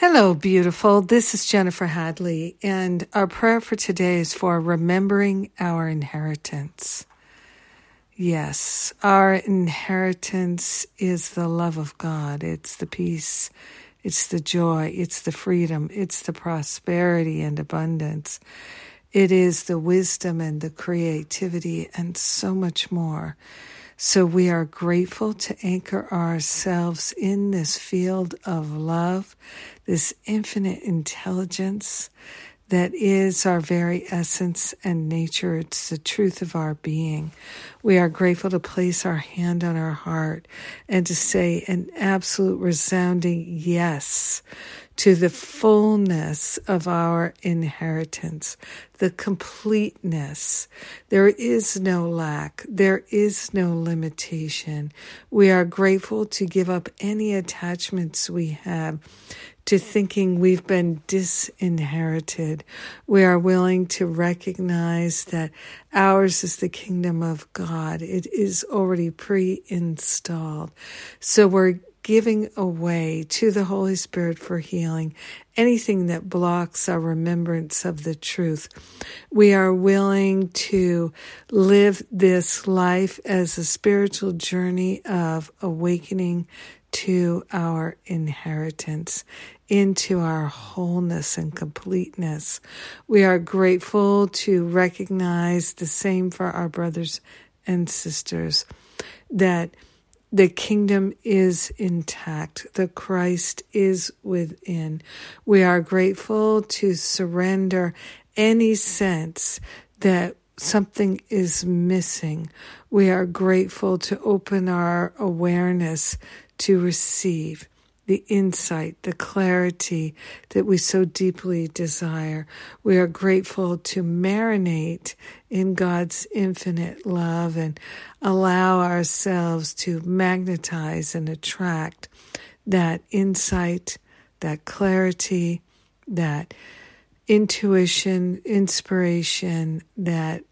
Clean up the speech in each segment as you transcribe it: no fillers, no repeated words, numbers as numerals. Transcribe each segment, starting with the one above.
Hello, beautiful. This is Jennifer Hadley, and our prayer for today is for remembering our inheritance. Yes, our inheritance is the love of God. It's the peace, it's the joy, it's the freedom, it's the prosperity and abundance. It is the wisdom and the creativity and so much more. So we are grateful to anchor ourselves in this field of love, this infinite intelligence that is our very essence and nature. It's the truth of our being. We are grateful to place our hand on our heart and to say an absolute resounding yes to the fullness of our inheritance, the completeness. There is no lack. There is no limitation. We are grateful to give up any attachments we have to thinking we've been disinherited. We are willing to recognize that ours is the kingdom of God. It is already pre-installed. So we're giving away to the Holy Spirit for healing anything that blocks our remembrance of the truth. We are willing to live this life as a spiritual journey of awakening to our inheritance, into our wholeness and completeness. We are grateful to recognize the same for our brothers and sisters, that the kingdom is intact. The Christ is within. We are grateful to surrender any sense that something is missing. We are grateful to open our awareness to receive the insight, the clarity that we so deeply desire. We are grateful to marinate in God's infinite love and allow ourselves to magnetize and attract that insight, that clarity, that intuition, inspiration that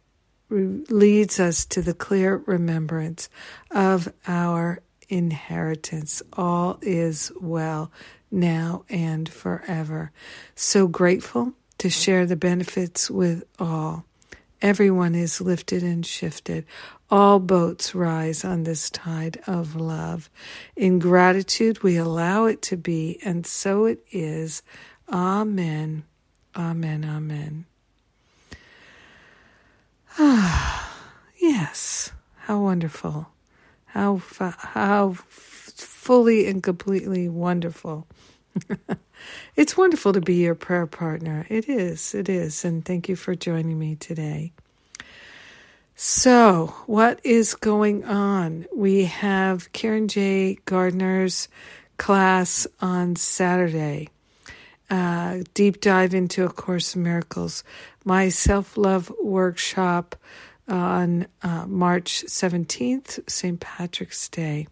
leads us to the clear remembrance of our inheritance. All is well now and forever. So grateful to share the benefits with all. Everyone is lifted and shifted. All boats rise on this tide of love. In gratitude, we allow it to be, and so it is. Amen. Amen. Amen. Yes. How wonderful. How fully and completely wonderful. It's wonderful to be your prayer partner. It is. And thank you for joining me today. So, what is going on? We have Karen J. Gardner's class on Saturday. Deep dive into A Course in Miracles. My self-love workshop on March 17th, St. Patrick's Day.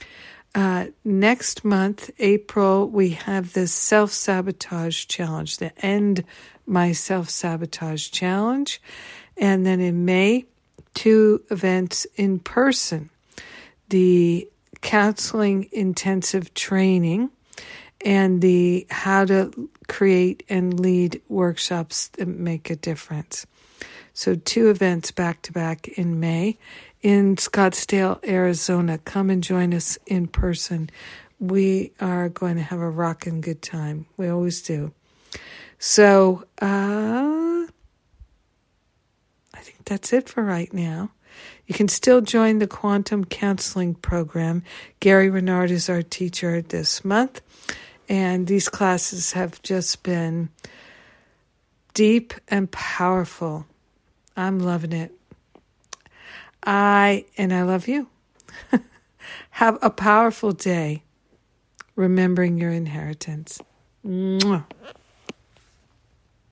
Next month, April, we have the Self-Sabotage Challenge, the End My Self-Sabotage Challenge. And then in May, 2 events in person. The Counseling Intensive Training and the How to Create and Lead workshops that make a difference. So 2 events back-to-back in May in Scottsdale, Arizona. Come and join us in person. We are going to have a rockin' good time. We always do. So I think that's it for right now. You can still join the Quantum Counseling Program. Gary Renard is our teacher this month. And these classes have just been deep and powerful. I'm loving it. I love you. Have a powerful day, remembering your inheritance. Mwah.